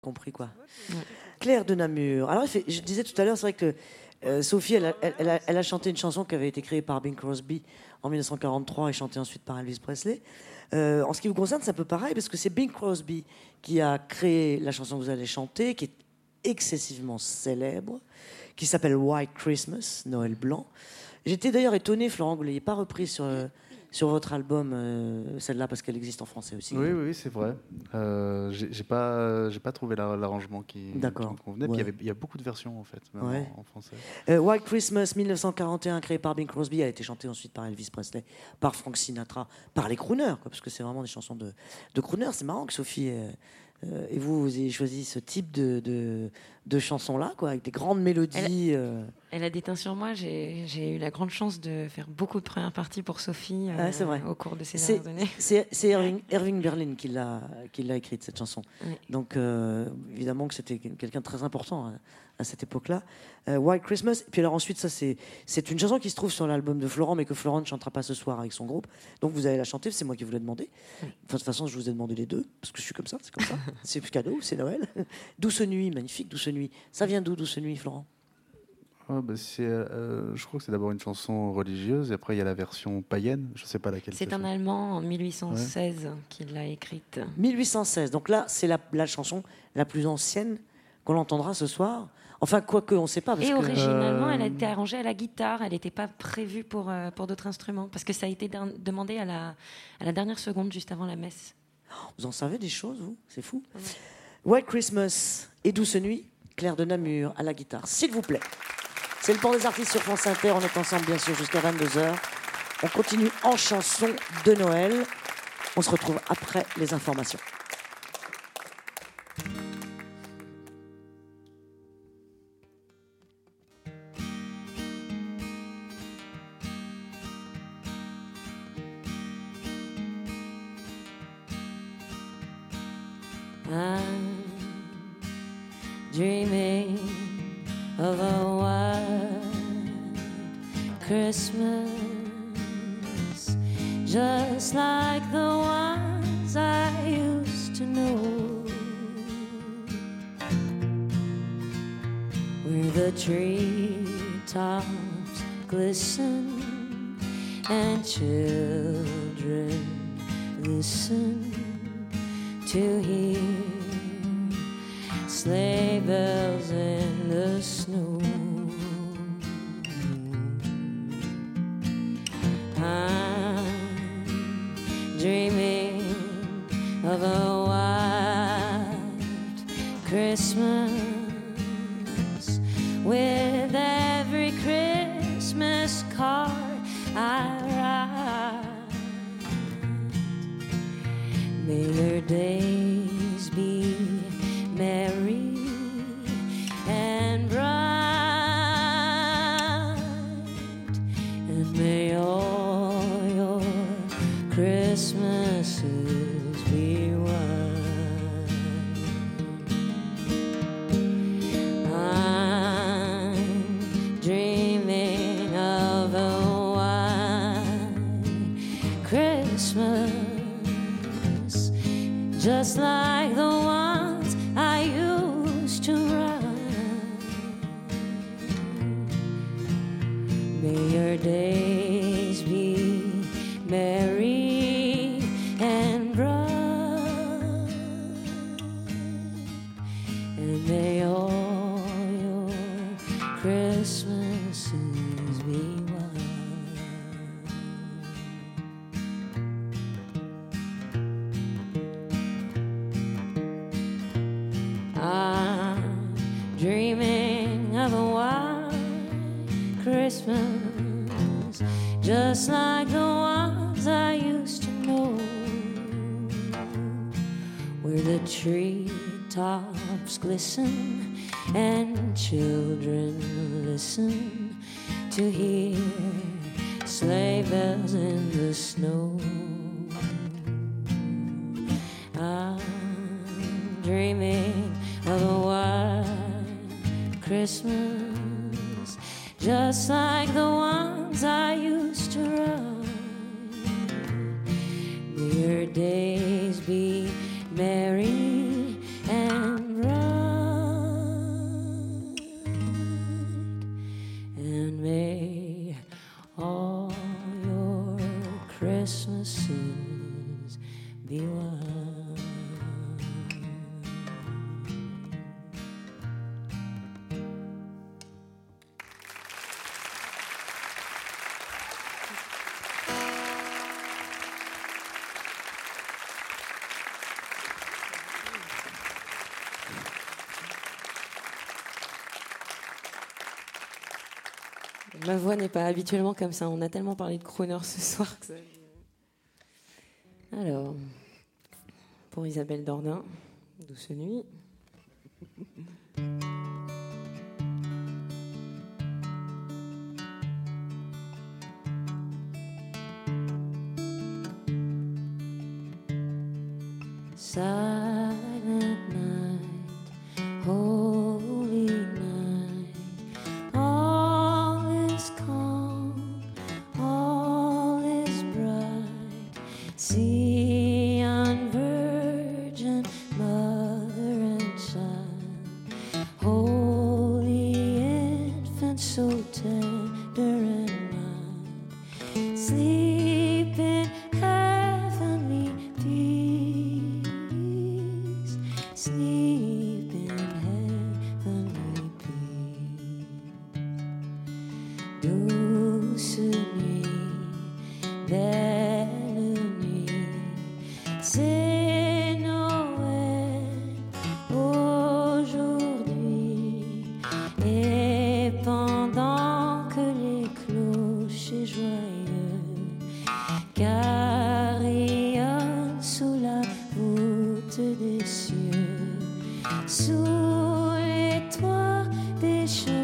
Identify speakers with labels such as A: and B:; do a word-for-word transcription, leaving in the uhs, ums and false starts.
A: compris quoi. Ouais. Claire de Namur. Alors, je disais tout à l'heure, c'est vrai que euh, Sophie, elle a, elle, elle, a, elle a chanté une chanson qui avait été créée par Bing Crosby en dix-neuf cent quarante-trois et chantée ensuite par Elvis Presley. Euh, en ce qui vous concerne, c'est un peu pareil, parce que c'est Bing Crosby qui a créé la chanson que vous allez chanter, qui est excessivement célèbre, qui s'appelle White Christmas, Noël blanc. J'étais d'ailleurs étonné, Florent, que vous ne l'ayez pas reprise sur... Euh, sur votre album, euh, celle-là, parce qu'elle existe en français aussi.
B: Oui, oui, c'est vrai. Euh, j'ai, j'ai pas, j'ai pas trouvé la, l'arrangement qui, qui me convenait.
A: Ouais.
B: Puis il y avait, il y a beaucoup de versions en fait, même
A: ouais.
B: en, en français.
A: Euh, White Christmas, dix-neuf cent quarante et un, créé par Bing Crosby, a été chanté ensuite par Elvis Presley, par Frank Sinatra, par les crooners, quoi, parce que c'est vraiment des chansons de, de crooners. C'est marrant que Sophie euh, euh, et vous, vous ayez choisi ce type de, de, de chansons-là, quoi, avec des grandes mélodies.
C: Elle,
A: euh...
C: elle a déteint sur moi. J'ai, j'ai eu la grande chance de faire beaucoup de premières parties pour Sophie euh,
A: ah, c'est vrai.
C: au cours de ces
A: c'est,
C: dernières années.
A: C'est, c'est Irving, Irving Berlin qui l'a, qui l'a écrite, cette chanson.
C: Oui.
A: Donc, euh, évidemment que c'était quelqu'un de très important à, à cette époque-là. Euh, White Christmas. Et puis alors ensuite, ça, c'est, c'est une chanson qui se trouve sur l'album de Florent, mais que Florent ne chantera pas ce soir avec son groupe. Donc, vous allez la chanter, c'est moi qui vous l'ai demandé. Oui. Enfin, de toute façon, je vous ai demandé les deux, parce que je suis comme ça, c'est comme ça. C'est cadeau, c'est Noël. Douce nuit, magnifique, Douce nuit. Ça vient d'où, Douce nuit, Florent?
B: Oh, bah c'est, euh, je crois que c'est d'abord une chanson religieuse et après il y a la version païenne, je ne sais pas laquelle.
C: C'est, c'est un Allemand en dix-huit cent seize ouais. qui l'a écrite.
A: dix-huit cent seize, donc là c'est la, la chanson la plus ancienne qu'on entendra ce soir. Enfin, quoique, on ne sait pas. Parce
C: et
A: que
C: originalement,
A: euh...
C: elle a été arrangée à la guitare, elle n'était pas prévue pour, euh, pour d'autres instruments, parce que ça a été de- demandé à la, à la dernière seconde, juste avant la messe.
A: Vous en savez des choses, vous? C'est fou. Ouais. White Christmas et Douce nuit, Claire de Namur à la guitare, s'il vous plaît. C'est le temps des artistes sur France Inter. On est ensemble, bien sûr, jusqu'à vingt-deux heures. On continue en chanson de Noël. On se retrouve après les informations.
C: I'm dreaming of a white Christmas, just like the ones I used to know, where the treetops glisten and children listen to hear sleigh bells in the snow. I'm dreaming of a white Christmas, with every Christmas card I write. May your days be merry and bright, and may all your Christmases be white. I'm dreaming of a white Christmas, just like the ones I used to write. May your days be merry and bright, and may all your Christmases be white. I'm dreaming of a white Christmas, just like the ones I used to know, where the treetops glisten and children listen to hear sleigh bells in the snow. I'm dreaming of a white Christmas, just like the ones I used to write. May your days be merry and bright.
D: Ma voix n'est pas habituellement comme ça. On a tellement parlé de crooner ce soir que ça... Alors, pour Isabelle Dordain, Douce nuit. Silent night, holy night, all is calm, all is bright. See on virgin mother and son, holy infant so tender and mild, sleep in heavenly peace, sleep in heavenly peace. Douce nuit, belle nuit, c'est Noël aujourd'hui. Et pendant que les clochers joyeux carillonnent sous la voûte des cieux, sous les toits des champs